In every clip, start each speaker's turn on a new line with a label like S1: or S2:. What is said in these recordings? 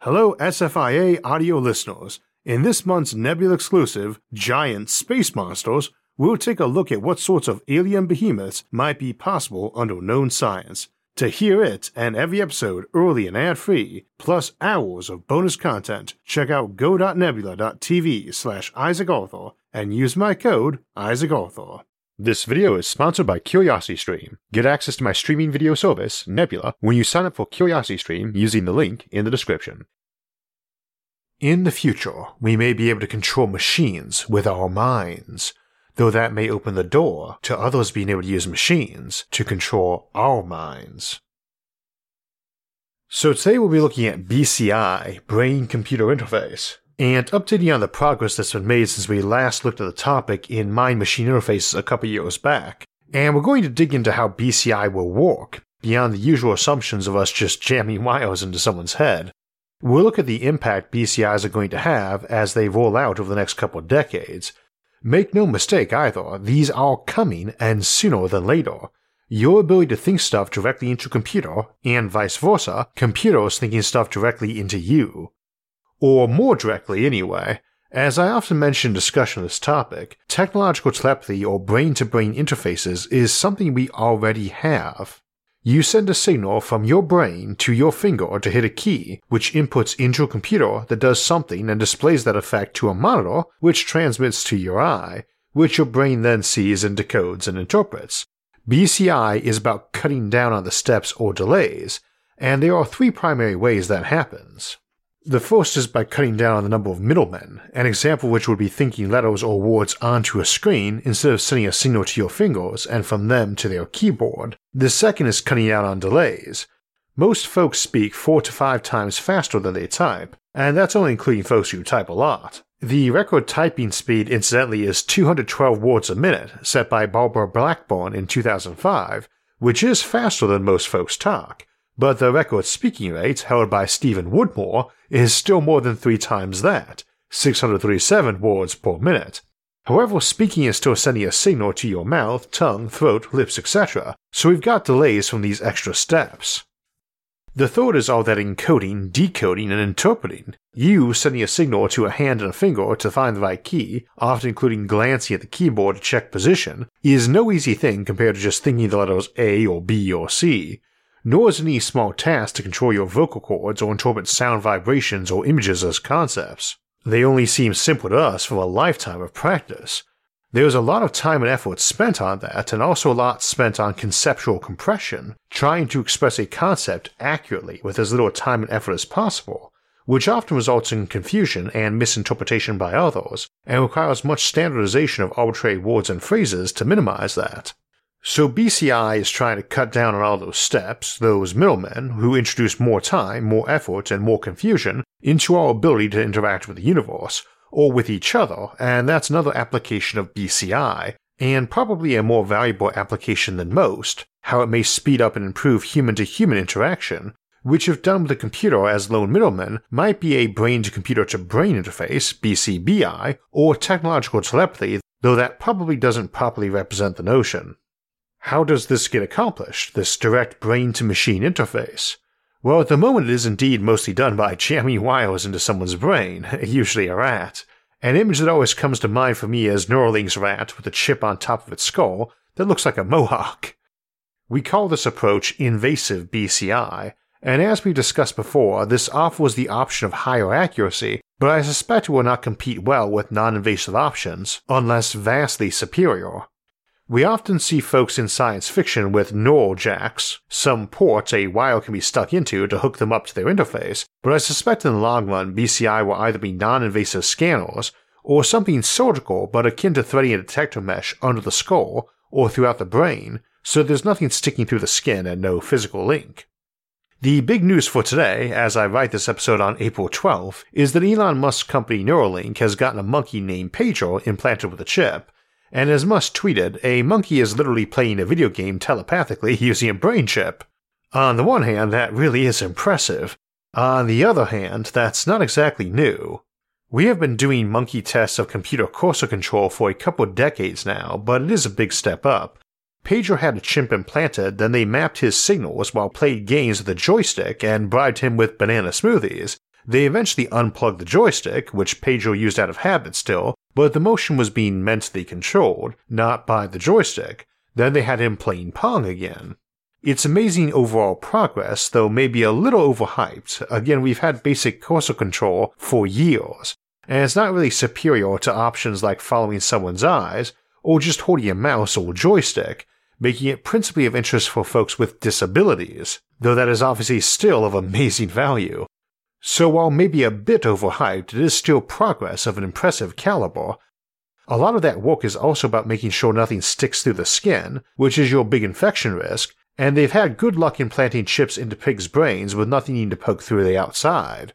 S1: Hello SFIA audio listeners. In this month's Nebula exclusive, Giant Space Monsters, we'll take a look at what sorts of alien behemoths might be possible under known science. To hear it and every episode early and ad-free, plus hours of bonus content, check out go.nebula.tv/IsaacArthur and use my code IsaacArthur. This video is sponsored by CuriosityStream. Get access to my streaming video service, Nebula, when you sign up for CuriosityStream using the link in the description. In the future, we may be able to control machines with our minds, though that may open the door to others being able to use machines to control our minds. So today we'll be looking at BCI, Brain-Computer Interface, and updating on the progress that's been made since we last looked at the topic in Mind-Machine Interfaces a couple years back, and we're going to dig into how BCI will work, beyond the usual assumptions of us just jamming wires into someone's head. We'll look at the impact BCIs are going to have as they roll out over the next couple of decades. Make no mistake either, these are coming and sooner than later. Your ability to think stuff directly into a computer, and vice versa, computers thinking stuff directly into you. Or more directly anyway. As I often mention in discussion of this topic, technological telepathy or brain-to-brain interfaces is something we already have. You send a signal from your brain to your finger to hit a key, which inputs into a computer that does something and displays that effect to a monitor, which transmits to your eye, which your brain then sees and decodes and interprets. BCI is about cutting down on the steps or delays, and there are three primary ways that happens. The first is by cutting down on the number of middlemen, an example which would be thinking letters or words onto a screen instead of sending a signal to your fingers and from them to their keyboard. The second is cutting out on delays. Most folks speak 4 to 5 times faster than they type, and that's only including folks who type a lot. The record typing speed incidentally is 212 words a minute, set by Barbara Blackburn in 2005, which is faster than most folks talk. But the record speaking rate, held by Stephen Woodmore, is still more than 3 times that, 637 words per minute. However, speaking is still sending a signal to your mouth, tongue, throat, lips, etc., so we've got delays from these extra steps. The third is all that encoding, decoding, and interpreting. You sending a signal to a hand and a finger to find the right key, often including glancing at the keyboard to check position, is no easy thing compared to just thinking the letters A or B or C. Nor is it any small task to control your vocal cords or interpret sound vibrations or images as concepts. They only seem simple to us from a lifetime of practice. There's a lot of time and effort spent on that, and also a lot spent on conceptual compression, trying to express a concept accurately with as little time and effort as possible, which often results in confusion and misinterpretation by others, and requires much standardization of arbitrary words and phrases to minimize that. So BCI is trying to cut down on all those steps, those middlemen, who introduce more time, more effort, and more confusion into our ability to interact with the universe, or with each other, and that's another application of BCI, and probably a more valuable application than most, how it may speed up and improve human-to-human interaction, which if done with a computer as lone middleman might be a brain-to-computer-to-brain interface, BCBI, or technological telepathy, though that probably doesn't properly represent the notion. How does this get accomplished, this direct brain-to-machine interface? Well, at the moment it is indeed mostly done by jamming wires into someone's brain, usually a rat. An image that always comes to mind for me is Neuralink's rat with a chip on top of its skull that looks like a mohawk. We call this approach invasive BCI, and as we discussed before, this offers the option of higher accuracy, but I suspect it will not compete well with non-invasive options, unless vastly superior. We often see folks in science fiction with neural jacks, some port a wire can be stuck into to hook them up to their interface, but I suspect in the long run BCI will either be non-invasive scanners, or something surgical but akin to threading a detector mesh under the skull or throughout the brain, so there's nothing sticking through the skin and no physical link. The big news for today, as I write this episode on April 12th, is that Elon Musk's company Neuralink has gotten a monkey named Pager implanted with a chip, and as Musk tweeted, a monkey is literally playing a video game telepathically using a brain chip. On the one hand, that really is impressive. On the other hand, that's not exactly new. We have been doing monkey tests of computer cursor control for a couple of decades now, but it is a big step up. Pager had a chimp implanted, then they mapped his signals while played games with a joystick and bribed him with banana smoothies, they eventually unplugged the joystick, which Pedro used out of habit still, but the motion was being mentally controlled, not by the joystick. Then they had him playing Pong again. It's amazing overall progress, though maybe a little overhyped. Again, we've had basic cursor control for years, and it's not really superior to options like following someone's eyes, or just holding a mouse or joystick, making it principally of interest for folks with disabilities, though that is obviously still of amazing value. So while maybe a bit overhyped, it is still progress of an impressive caliber. A lot of that work is also about making sure nothing sticks through the skin, which is your big infection risk, and they've had good luck implanting chips into pigs' brains with nothing needing to poke through the outside.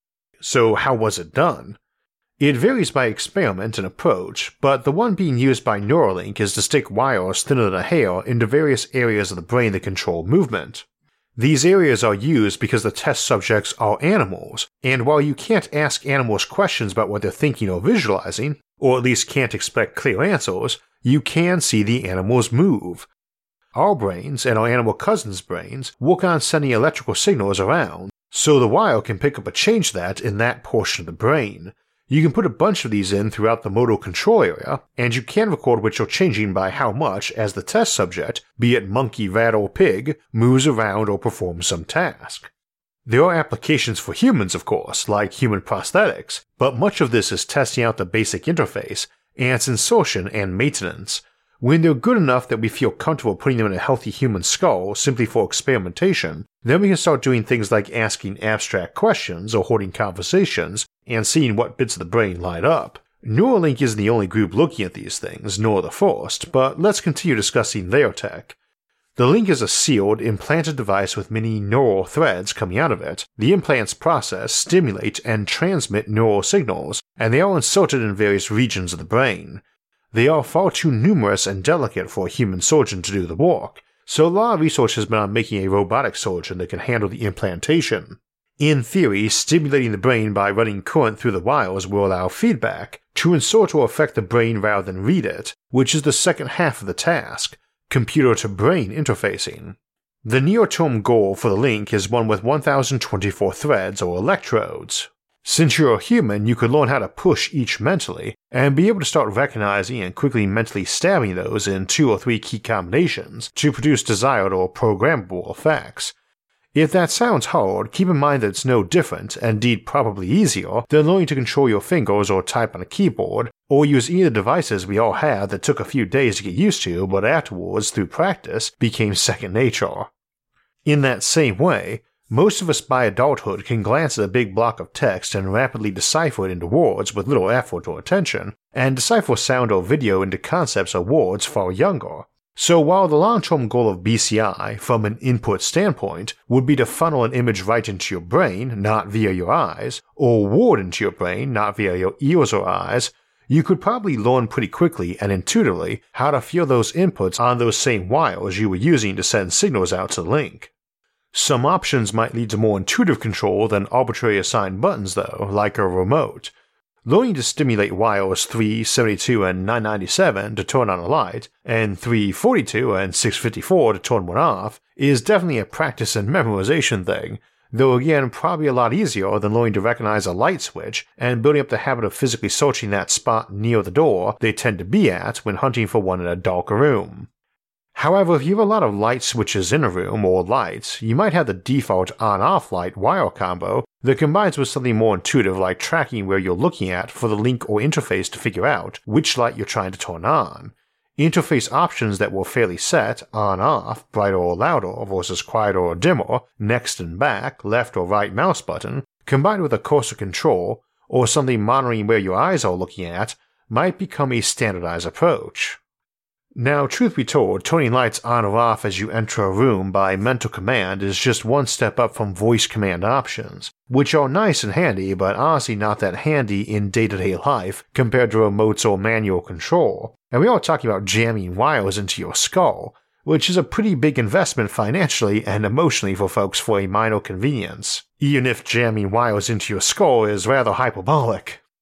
S1: So how was it done? It varies by experiment and approach, but the one being used by Neuralink is to stick wires thinner than a hair into various areas of the brain that control movement. These areas are used because the test subjects are animals, and while you can't ask animals questions about what they're thinking or visualizing, or at least can't expect clear answers, you can see the animals move. Our brains and our animal cousins' brains work on sending electrical signals around, so the wire can pick up and change that in that portion of the brain. You can put a bunch of these in throughout the motor control area, and you can record what you're changing by how much as the test subject, be it monkey, rat, or pig, moves around or performs some task. There are applications for humans, of course, like human prosthetics, but much of this is testing out the basic interface, and its insertion and maintenance. When they're good enough that we feel comfortable putting them in a healthy human skull simply for experimentation, then we can start doing things like asking abstract questions or holding conversations, and seeing what bits of the brain light up. Neuralink isn't the only group looking at these things, nor the first, but let's continue discussing their tech. The Link is a sealed, implanted device with many neural threads coming out of it. The implants process, stimulate, and transmit neural signals, and they are inserted in various regions of the brain. They are far too numerous and delicate for a human surgeon to do the work, so a lot of research has been on making a robotic surgeon that can handle the implantation. In theory, stimulating the brain by running current through the wires will allow feedback to insert or affect the brain rather than read it, which is the second half of the task, computer-to-brain interfacing. The near-term goal for the Link is one with 1024 threads or electrodes. Since you're a human, you could learn how to push each mentally, and be able to start recognizing and quickly mentally stabbing those in 2 or 3 key combinations to produce desired or programmable effects. If that sounds hard, keep in mind that it's no different, and indeed probably easier, than learning to control your fingers or type on a keyboard, or use any of the devices we all have that took a few days to get used to but afterwards, through practice, became second nature. In that same way, most of us by adulthood can glance at a big block of text and rapidly decipher it into words with little effort or attention, and decipher sound or video into concepts or words far younger. So while the long-term goal of BCI, from an input standpoint, would be to funnel an image right into your brain, not via your eyes, or a word into your brain, not via your ears or eyes, you could probably learn pretty quickly and intuitively how to feel those inputs on those same wires you were using to send signals out to the Link. Some options might lead to more intuitive control than arbitrarily assigned buttons though, like a remote. Learning to stimulate wires 3, 72, and 997 to turn on a light, and 342 and 654 to turn one off, is definitely a practice and memorization thing, though again probably a lot easier than learning to recognize a light switch and building up the habit of physically searching that spot near the door they tend to be at when hunting for one in a darker room. However, if you have a lot of light switches in a room or lights, you might have the default on-off light wire combo that combines with something more intuitive like tracking where you're looking at for the link or interface to figure out which light you're trying to turn on. Interface options that were fairly set, on-off, brighter or louder versus quieter or dimmer, next and back, left or right mouse button, combined with a cursor control, or something monitoring where your eyes are looking at, might become a standardized approach. Now, truth be told, turning lights on or off as you enter a room by mental command is just one step up from voice command options, which are nice and handy but honestly not that handy in day-to-day life compared to remotes or manual control, and we are talking about jamming wires into your skull, which is a pretty big investment financially and emotionally for folks for a minor convenience, even if jamming wires into your skull is rather hyperbolic.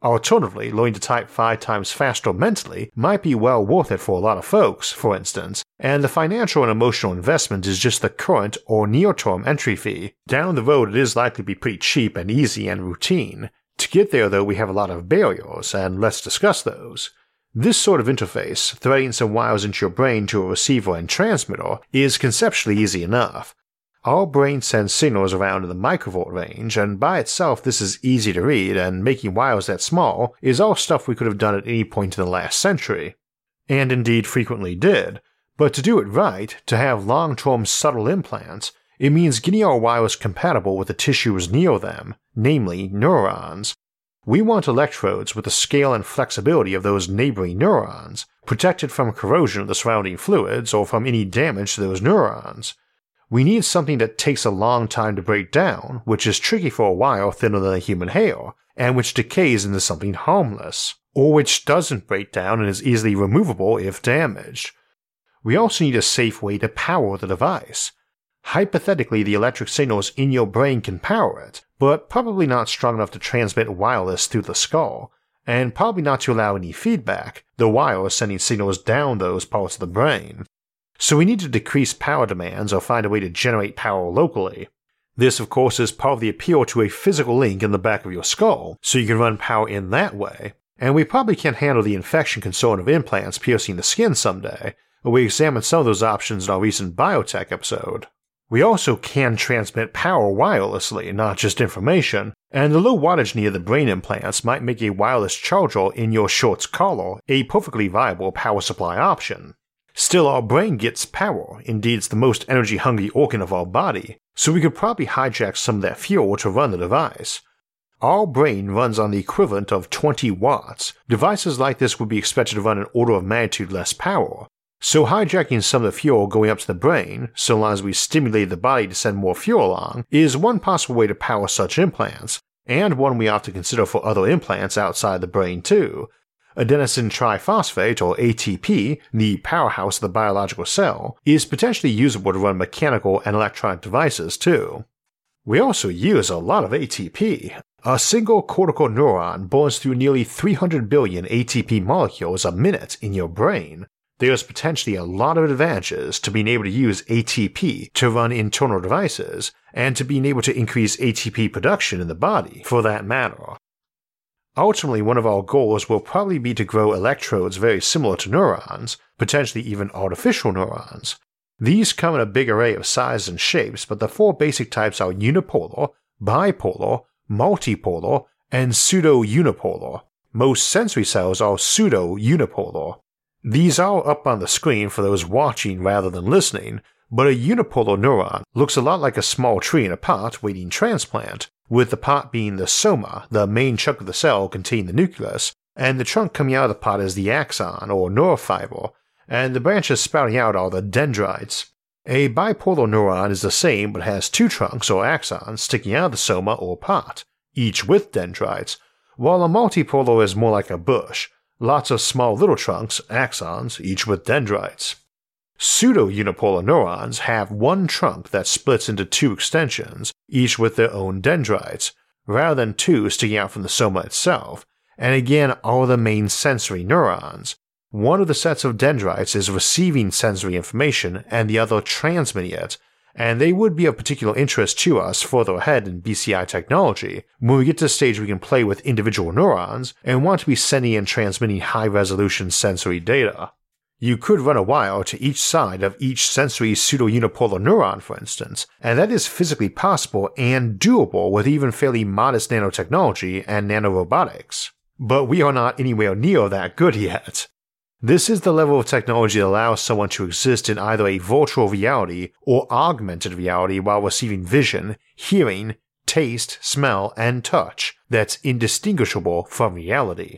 S1: Alternatively, learning to type 5 times faster mentally might be well worth it for a lot of folks, for instance, and the financial and emotional investment is just the current or near-term entry fee. Down the road it is likely to be pretty cheap and easy and routine. To get there though, we have a lot of barriers, and let's discuss those. This sort of interface, threading some wires into your brain to a receiver and transmitter, is conceptually easy enough. Our brain sends signals around in the microvolt range, and by itself this is easy to read, and making wires that small is all stuff we could have done at any point in the last century. And indeed frequently did, but to do it right, to have long-term subtle implants, it means getting our wires compatible with the tissues near them, namely neurons. We want electrodes with the scale and flexibility of those neighboring neurons, protected from corrosion of the surrounding fluids or from any damage to those neurons. We need something that takes a long time to break down, which is tricky for a wire thinner than a human hair, and which decays into something harmless, or which doesn't break down and is easily removable if damaged. We also need a safe way to power the device. Hypothetically, the electric signals in your brain can power it, but probably not strong enough to transmit wireless through the skull, and probably not to allow any feedback, the wire sending signals down those parts of the brain. So we need to decrease power demands or find a way to generate power locally. This of course is part of the appeal to a physical link in the back of your skull, so you can run power in that way, and we probably can't handle the infection concern of implants piercing the skin someday, but we examined some of those options in our recent biotech episode. We also can transmit power wirelessly, not just information, and the low wattage near the brain implants might make a wireless charger in your shorts collar a perfectly viable power supply option. Still, our brain gets power, indeed it's the most energy-hungry organ of our body, so we could probably hijack some of that fuel to run the device. Our brain runs on the equivalent of 20 watts. Devices like this would be expected to run an order of magnitude less power, so hijacking some of the fuel going up to the brain, so long as we stimulate the body to send more fuel along, is one possible way to power such implants, and one we ought to consider for other implants outside the brain too. Adenosine triphosphate, or ATP, the powerhouse of the biological cell, is potentially usable to run mechanical and electronic devices too. We also use a lot of ATP. A single cortical neuron burns through nearly 300 billion ATP molecules a minute in your brain. There's potentially a lot of advantages to being able to use ATP to run internal devices, and to being able to increase ATP production in the body, for that matter. Ultimately, one of our goals will probably be to grow electrodes very similar to neurons, potentially even artificial neurons. These come in a big array of sizes and shapes, but the 4 basic types are unipolar, bipolar, multipolar, and pseudo-unipolar. Most sensory cells are pseudo-unipolar. These are up on the screen for those watching rather than listening, but a unipolar neuron looks a lot like a small tree in a pot waiting transplant, with the pot being the soma, the main chunk of the cell containing the nucleus, and the trunk coming out of the pot is the axon, or nerve fiber, and the branches sprouting out are the dendrites. A bipolar neuron is the same but has 2 trunks or axons sticking out of the soma or pot, each with dendrites, while a multipolar is more like a bush, lots of small little trunks, axons, each with dendrites. Pseudo-unipolar neurons have 1 trunk that splits into 2 extensions, each with their own dendrites, rather than 2 sticking out from the soma itself, and again are the main sensory neurons. One of the sets of dendrites is receiving sensory information and the other transmitting it, and they would be of particular interest to us further ahead in BCI technology, when we get to the stage we can play with individual neurons and want to be sending and transmitting high-resolution sensory data. You could run a wire to each side of each sensory pseudo-unipolar neuron, for instance, and that is physically possible and doable with even fairly modest nanotechnology and nanorobotics. But we are not anywhere near that good yet. This is the level of technology that allows someone to exist in either a virtual reality or augmented reality while receiving vision, hearing, taste, smell, and touch that's indistinguishable from reality.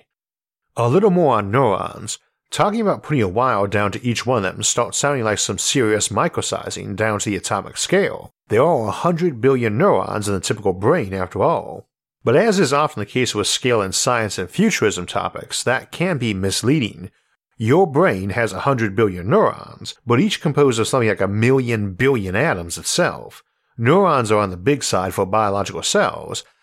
S1: A little more on neurons. Talking about putting a wire down to each one of them starts sounding like some serious microsizing down to the atomic scale. There are 100 billion neurons in the typical brain after all. But as is often the case with scale in science and futurism topics, that can be misleading. Your brain has 100 billion neurons, but each composed of something like 1,000,000,000,000 atoms itself. Neurons are on the big side for biological cells,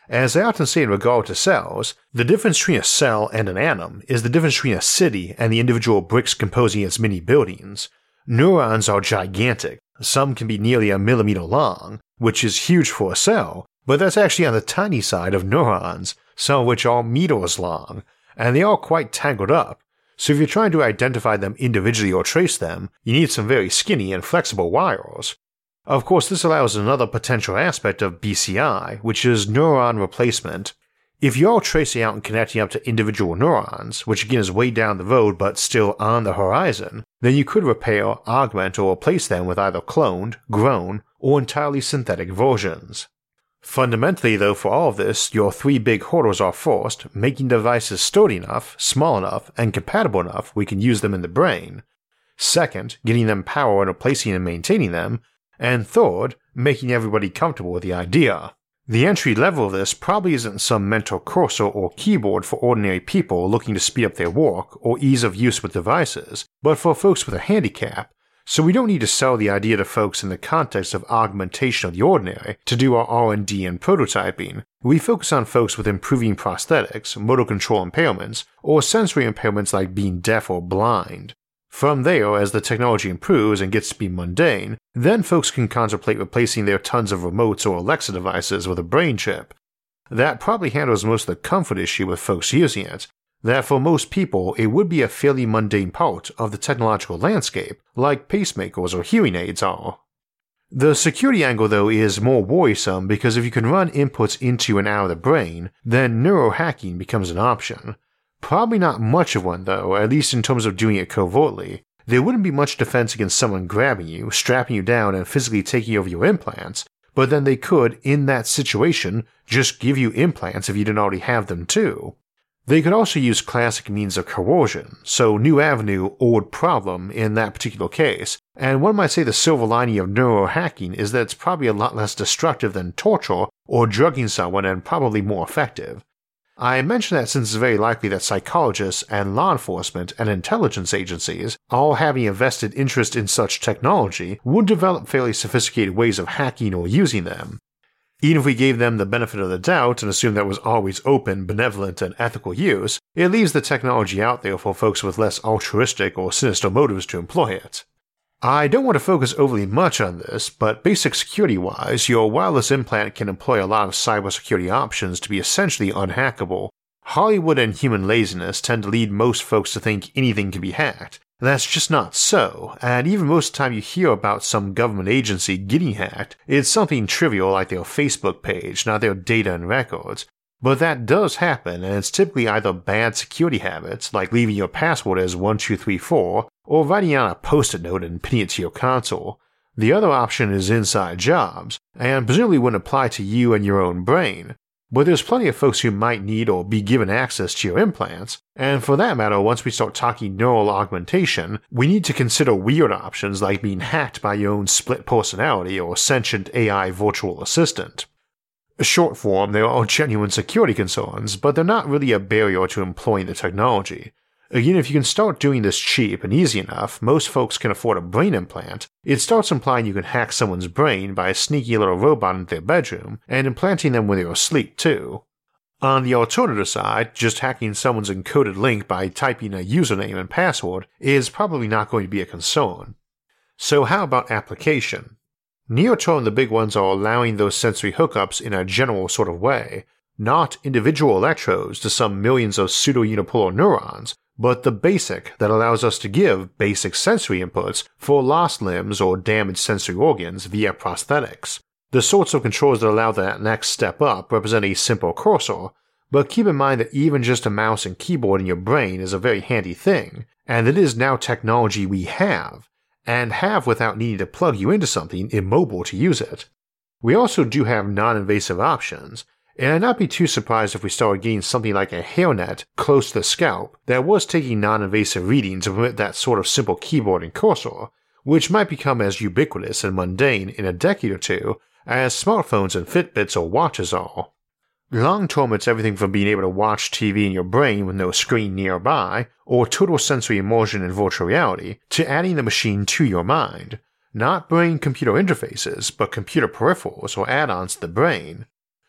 S1: As I often say in regard to cells, the difference between a cell and an atom is the difference between a city and the individual bricks composing its many buildings. Neurons are gigantic. Some can be nearly a millimeter long, which is huge for a cell, but that's actually on the tiny side of neurons, some of which are meters long, and they are quite tangled up, so if you're trying to identify them individually or trace them, you need some very skinny and flexible wires. Of course, this allows another potential aspect of BCI, which is neuron replacement. If you're tracing out and connecting up to individual neurons, which again is way down the road but still on the horizon, then you could repair, augment, or replace them with either cloned, grown, or entirely synthetic versions. Fundamentally though, for all of this, your three big hurdles are first, making devices sturdy enough, small enough, and compatible enough we can use them in the brain. Second, getting them power and replacing and maintaining them. And third, making everybody comfortable with the idea. The entry level of this probably isn't some mental cursor or keyboard for ordinary people looking to speed up their work or ease of use with devices, but for folks with a handicap, so we don't need to sell the idea to folks in the context of augmentation of the ordinary to do our R&D and prototyping. We focus on folks with improving prosthetics, motor control impairments, or sensory impairments like being deaf or blind. From there, as the technology improves and gets to be mundane, then folks can contemplate replacing their tons of remotes or Alexa devices with a brain chip. That probably handles most of the comfort issue with folks using it, that for most people it would be a fairly mundane part of the technological landscape, like pacemakers or hearing aids are. The security angle though is more worrisome because if you can run inputs into and out of the brain, then neurohacking becomes an option. Probably not much of one though, at least in terms of doing it covertly. There wouldn't be much defense against someone grabbing you, strapping you down, and physically taking over your implants, but then they could, in that situation, just give you implants if you didn't already have them too. They could also use classic means of coercion, so new avenue, old problem in that particular case, and one might say the silver lining of neurohacking is that it's probably a lot less destructive than torture or drugging someone and probably more effective. I mention that since it's very likely that psychologists and law enforcement and intelligence agencies, all having a vested interest in such technology, would develop fairly sophisticated ways of hacking or using them. Even if we gave them the benefit of the doubt and assumed that was always open, benevolent, and ethical use, it leaves the technology out there for folks with less altruistic or sinister motives to employ it. I don't want to focus overly much on this, but basic security-wise, your wireless implant can employ a lot of cybersecurity options to be essentially unhackable. Hollywood and human laziness tend to lead most folks to think anything can be hacked. That's just not so, and even most of the time you hear about some government agency getting hacked, it's something trivial like their Facebook page, not their data and records. But that does happen, and it's typically either bad security habits, like leaving your password as 1234, or writing out a post-it note and pinning it to your console. The other option is inside jobs, and presumably wouldn't apply to you and your own brain. But there's plenty of folks who might need or be given access to your implants, and for that matter, once we start talking neural augmentation, we need to consider weird options like being hacked by your own split personality or sentient AI virtual assistant. Short form, there are genuine security concerns, but they're not really a barrier to employing the technology. Again, if you can start doing this cheap and easy enough, most folks can afford a brain implant. It starts implying you can hack someone's brain by sneaking a little robot into their bedroom and implanting them when they're asleep too. On the alternative side, just hacking someone's encoded link by typing a username and password is probably not going to be a concern. So how about application? Near term, the big ones are allowing those sensory hookups in a general sort of way, not individual electrodes to some millions of pseudo-unipolar neurons, but the basic that allows us to give basic sensory inputs for lost limbs or damaged sensory organs via prosthetics. The sorts of controls that allow that next step up represent a simple cursor, but keep in mind that even just a mouse and keyboard in your brain is a very handy thing, and it is now technology we have, and have without needing to plug you into something immobile to use it. We also do have non-invasive options, and I'd not be too surprised if we started getting something like a hairnet close to the scalp that was taking non-invasive readings to permit that sort of simple keyboard and cursor, which might become as ubiquitous and mundane in a decade or two as smartphones and Fitbits or watches are. Long term, it's everything from being able to watch TV in your brain with no screen nearby, or total sensory immersion in virtual reality, to adding the machine to your mind. Not brain-computer interfaces, but computer peripherals or add-ons to the brain.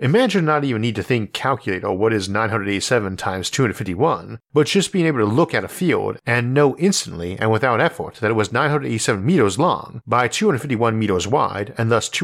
S1: Imagine not even need to think calculator what is 987 times 251, but just being able to look at a field and know instantly and without effort that it was 987 meters long by 251 meters wide and thus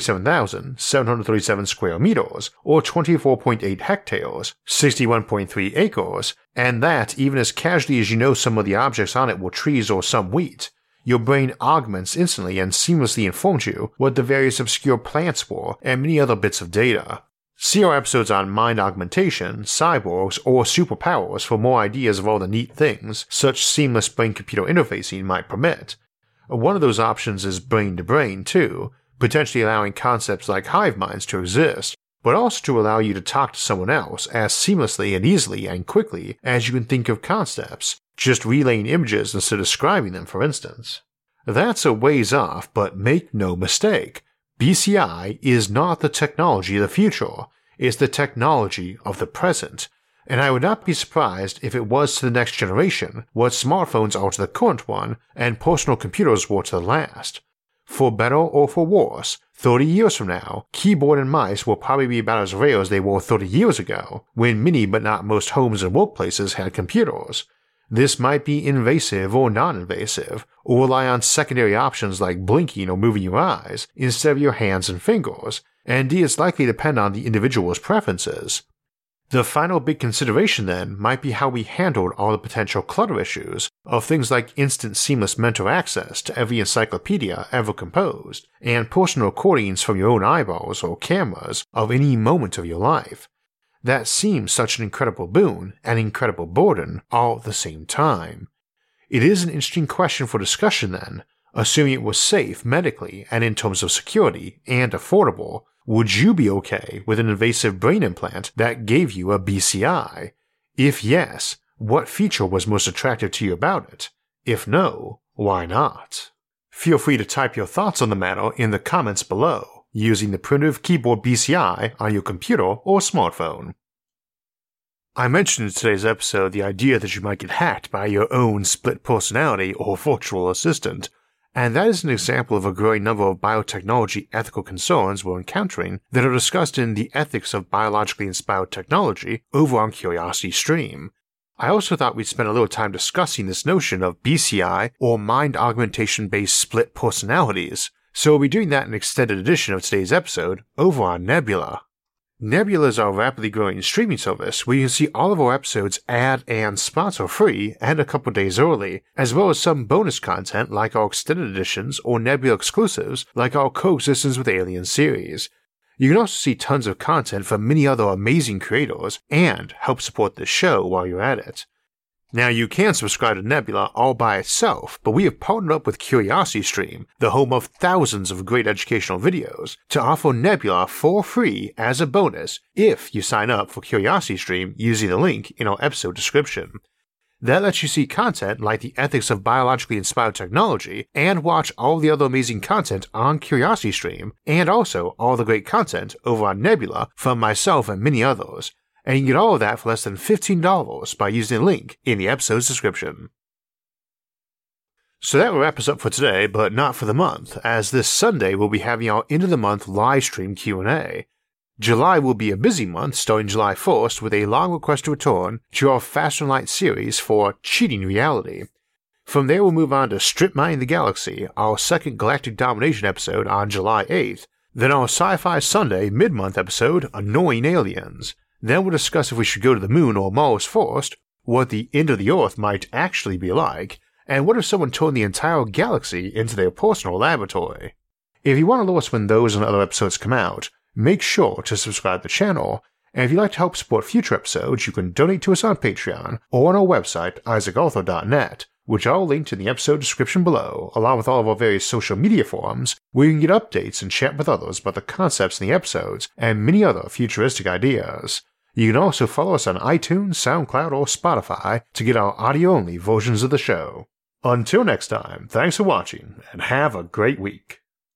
S1: 247,737 square meters, or 24.8 hectares, 61.3 acres, and that even as casually as you know some of the objects on it were trees or some wheat. Your brain augments instantly and seamlessly informs you what the various obscure plants were and many other bits of data. See our episodes on mind augmentation, cyborgs, or superpowers for more ideas of all the neat things such seamless brain-computer interfacing might permit. One of those options is brain-to-brain too, potentially allowing concepts like hive minds to exist, but also to allow you to talk to someone else as seamlessly and easily and quickly as you can think of concepts, just relaying images instead of describing them, for instance. That's a ways off, but make no mistake, BCI is not the technology of the future, it's the technology of the present, and I would not be surprised if it was to the next generation what smartphones are to the current one and personal computers were to the last. For better or for worse, 30 years from now, keyboard and mice will probably be about as rare as they were 30 years ago, when many but not most homes and workplaces had computers. This might be invasive or non-invasive, or rely on secondary options like blinking or moving your eyes instead of your hands and fingers, and is likely to depend on the individual's preferences. The final big consideration then might be how we handled all the potential clutter issues of things like instant seamless mental access to every encyclopedia ever composed, and personal recordings from your own eyeballs or cameras of any moment of your life. That seems such an incredible boon and incredible burden all at the same time. It is an interesting question for discussion then, assuming it was safe medically and in terms of security and affordable. Would you be okay with an invasive brain implant that gave you a BCI? If yes, what feature was most attractive to you about it? If no, why not? Feel free to type your thoughts on the matter in the comments below, using the primitive keyboard BCI on your computer or smartphone. I mentioned in today's episode the idea that you might get hacked by your own split personality or virtual assistant, and that is an example of a growing number of biotechnology ethical concerns we're encountering that are discussed in The Ethics of Biologically Inspired Technology over on CuriosityStream. I also thought we'd spend a little time discussing this notion of BCI or mind augmentation based split personalities, so we'll be doing that in an extended edition of today's episode over on Nebula. Nebula is our rapidly growing streaming service where you can see all of our episodes ad and sponsor free and a couple days early, as well as some bonus content like our extended editions or Nebula exclusives like our Coexistence with Aliens series. You can also see tons of content from many other amazing creators and help support this show while you're at it. Now you can subscribe to Nebula all by itself, but we have partnered up with CuriosityStream, the home of thousands of great educational videos, to offer Nebula for free as a bonus if you sign up for CuriosityStream using the link in our episode description. That lets you see content like the ethics of biologically inspired technology and watch all the other amazing content on CuriosityStream, and also all the great content over on Nebula from myself and many others. And you can get all of that for less than $15 by using the link in the episode's description. So that will wrap us up for today, but not for the month, as this Sunday we'll be having our end of the month live stream Q&A. July will be a busy month starting July 1st with a long request to return to our Faster Than Light series for Cheating Reality. From there we'll move on to Strip Mining the Galaxy, our second Galactic Domination episode on July 8th, then our Sci-Fi Sunday mid-month episode Annoying Aliens. Then we'll discuss if we should go to the moon or Mars first, what the end of the Earth might actually be like, and what if someone turned the entire galaxy into their personal laboratory. If you want to know us when those and other episodes come out, make sure to subscribe to the channel, and if you'd like to help support future episodes, you can donate to us on Patreon or on our website, isaacarthur.net, which I'll link in the episode description below, along with all of our various social media forums, where you can get updates and chat with others about the concepts in the episodes and many other futuristic ideas. You can also follow us on iTunes, SoundCloud, or Spotify to get our audio-only versions of the show. Until next time, thanks for watching, and have a great week.